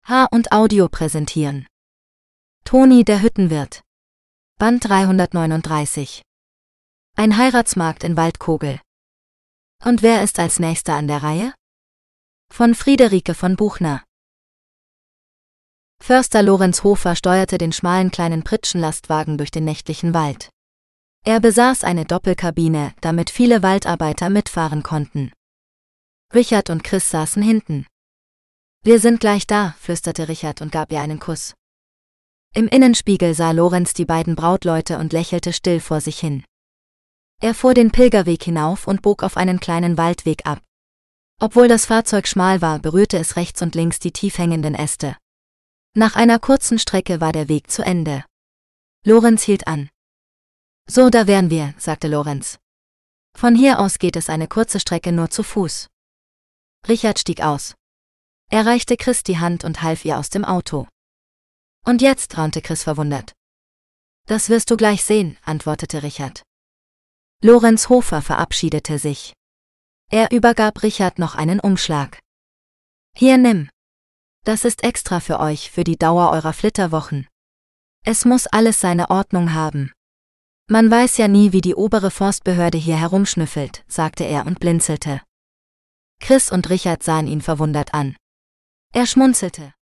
H& Audio präsentieren. Toni der Hüttenwirt. Band 339. Ein Heiratsmarkt in Waldkogel. Und wer ist als nächster an der Reihe? Von Friederike von Buchner. Förster Lorenz Hofer steuerte den schmalen kleinen Pritschenlastwagen durch den nächtlichen Wald. Er besaß eine Doppelkabine, damit viele Waldarbeiter mitfahren konnten. Richard und Chris saßen hinten. »Wir sind gleich da«, flüsterte Richard und gab ihr einen Kuss. Im Innenspiegel sah Lorenz die beiden Brautleute und lächelte still vor sich hin. Er fuhr den Pilgerweg hinauf und bog auf einen kleinen Waldweg ab. Obwohl das Fahrzeug schmal war, berührte es rechts und links die tief hängenden Äste. Nach einer kurzen Strecke war der Weg zu Ende. Lorenz hielt an. »So, da wären wir«, sagte Lorenz. »Von hier aus geht es eine kurze Strecke nur zu Fuß.« Richard stieg aus. Er reichte Chris die Hand und half ihr aus dem Auto. »Und jetzt?«, raunte Chris verwundert. »Das wirst du gleich sehen«, antwortete Richard. Lorenz Hofer verabschiedete sich. Er übergab Richard noch einen Umschlag. »Hier, nimm. Das ist extra für euch, für die Dauer eurer Flitterwochen. Es muss alles seine Ordnung haben. Man weiß ja nie, wie die obere Forstbehörde hier herumschnüffelt«, sagte er und blinzelte. Chris und Richard sahen ihn verwundert an. Er schmunzelte.